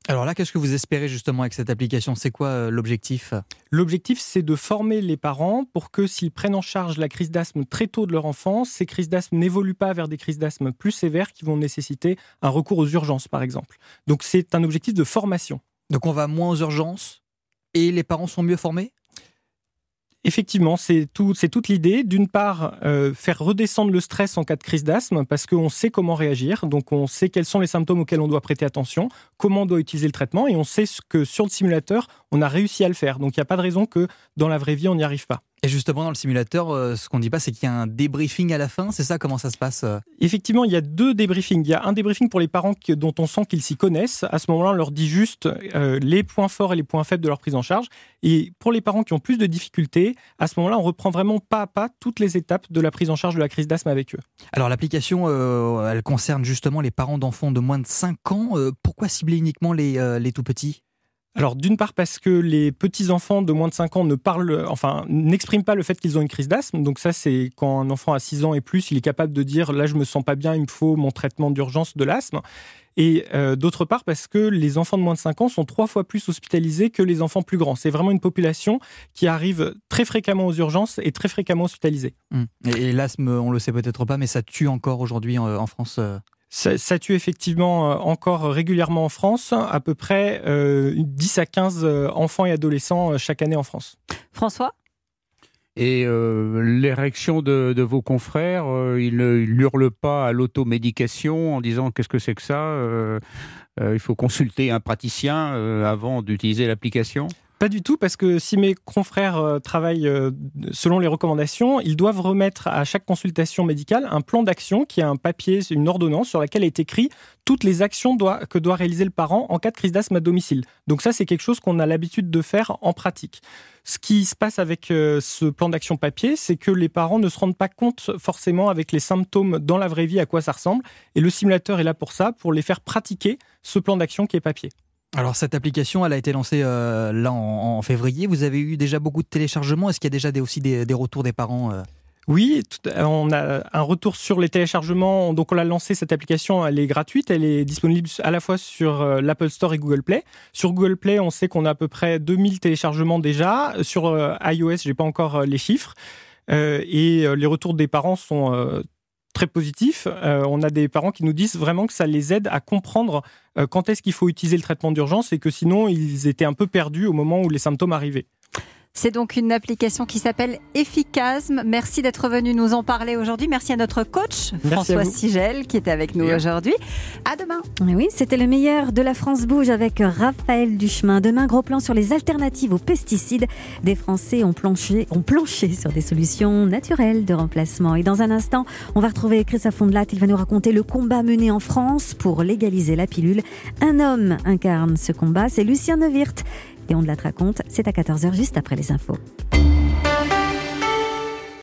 Alors là, qu'est-ce que vous espérez justement avec cette application ? C'est quoi euh, l'objectif ? L'objectif, c'est de former les parents pour que s'ils prennent en charge la crise d'asthme très tôt de leur enfance, ces crises d'asthme n'évoluent pas vers des crises d'asthme plus sévères qui vont nécessiter un recours aux urgences, par exemple. Donc c'est un objectif de formation. Donc on va moins aux urgences et les parents sont mieux formés ? Effectivement, c'est, tout, c'est toute l'idée. D'une part, euh, faire redescendre le stress en cas de crise d'asthme, parce qu'on sait comment réagir, donc on sait quels sont les symptômes auxquels on doit prêter attention, comment on doit utiliser le traitement, et on sait que sur le simulateur, on a réussi à le faire. Donc il n'y a pas de raison que dans la vraie vie, on n'y arrive pas. Et justement, dans le simulateur, euh, ce qu'on ne dit pas, c'est qu'il y a un débriefing à la fin, c'est ça ? Comment ça se passe ? Effectivement, il y a deux débriefings. Il y a un débriefing pour les parents qui, dont on sent qu'ils s'y connaissent. À ce moment-là, on leur dit juste euh, les points forts et les points faibles de leur prise en charge. Et pour les parents qui ont plus de difficultés, à ce moment-là, on reprend vraiment pas à pas toutes les étapes de la prise en charge de la crise d'asthme avec eux. Alors l'application, euh, elle concerne justement les parents d'enfants de moins de cinq ans. Euh, pourquoi cibler uniquement les, euh, les tout-petits ? Alors d'une part parce que les petits-enfants de moins de cinq ans ne parlent, enfin, n'expriment pas le fait qu'ils ont une crise d'asthme. Donc ça, c'est quand un enfant a six ans et plus, il est capable de dire « là, je me sens pas bien, il me faut mon traitement d'urgence de l'asthme ». Et euh, d'autre part parce que les enfants de moins de cinq ans sont trois fois plus hospitalisés que les enfants plus grands. C'est vraiment une population qui arrive très fréquemment aux urgences et très fréquemment hospitalisée. Mmh. Et, et l'asthme, on le sait peut-être pas, mais ça tue encore aujourd'hui en, en France euh... Ça, ça tue effectivement encore régulièrement en France, à peu près euh, dix à quinze enfants et adolescents chaque année en France. François ? Et euh, l'érection de, de vos confrères, euh, ils ne hurlent pas à l'automédication en disant « qu'est-ce que c'est que ça euh, euh, il faut consulter un praticien euh, avant d'utiliser l'application ». Pas du tout, parce que si mes confrères euh, travaillent euh, selon les recommandations, ils doivent remettre à chaque consultation médicale un plan d'action qui est un papier, une ordonnance sur laquelle est écrit toutes les actions doit, que doit réaliser le parent en cas de crise d'asthme à domicile. Donc ça, c'est quelque chose qu'on a l'habitude de faire en pratique. Ce qui se passe avec euh, ce plan d'action papier, c'est que les parents ne se rendent pas compte forcément avec les symptômes dans la vraie vie à quoi ça ressemble. Et le simulateur est là pour ça, pour les faire pratiquer ce plan d'action qui est papier. Alors cette application, elle a été lancée euh, là en, en février. Vous avez eu déjà beaucoup de téléchargements. Est-ce qu'il y a déjà des, aussi des, des retours des parents euh... Oui, tout, on a un retour sur les téléchargements. Donc on l'a lancée, cette application, elle est gratuite. Elle est disponible à la fois sur euh, l'Apple Store et Google Play. Sur Google Play, on sait qu'on a à peu près deux mille téléchargements déjà. Sur euh, iOS, je n'ai pas encore euh, les chiffres. Euh, et euh, les retours des parents sont euh, très positifs. Euh, on a des parents qui nous disent vraiment que ça les aide à comprendre euh, quand est-ce qu'il faut utiliser le traitement d'urgence et que sinon, ils étaient un peu perdus au moment où les symptômes arrivaient. C'est donc une application qui s'appelle Efficasme. Merci d'être venu nous en parler aujourd'hui. Merci à notre coach, Merci François Sigel, qui était avec nous Bien. aujourd'hui. À demain. Oui, c'était le meilleur de la France Bouge avec Raphaël Duchemin. Demain, gros plan sur les alternatives aux pesticides. Des Français ont planché, ont planché sur des solutions naturelles de remplacement. Et dans un instant, on va retrouver Christophe Fondelat. Il va nous raconter le combat mené en France pour légaliser la pilule. Un homme incarne ce combat, c'est Lucien Neuwirth. Et on te la raconte, c'est à quatorze heures, juste après les infos.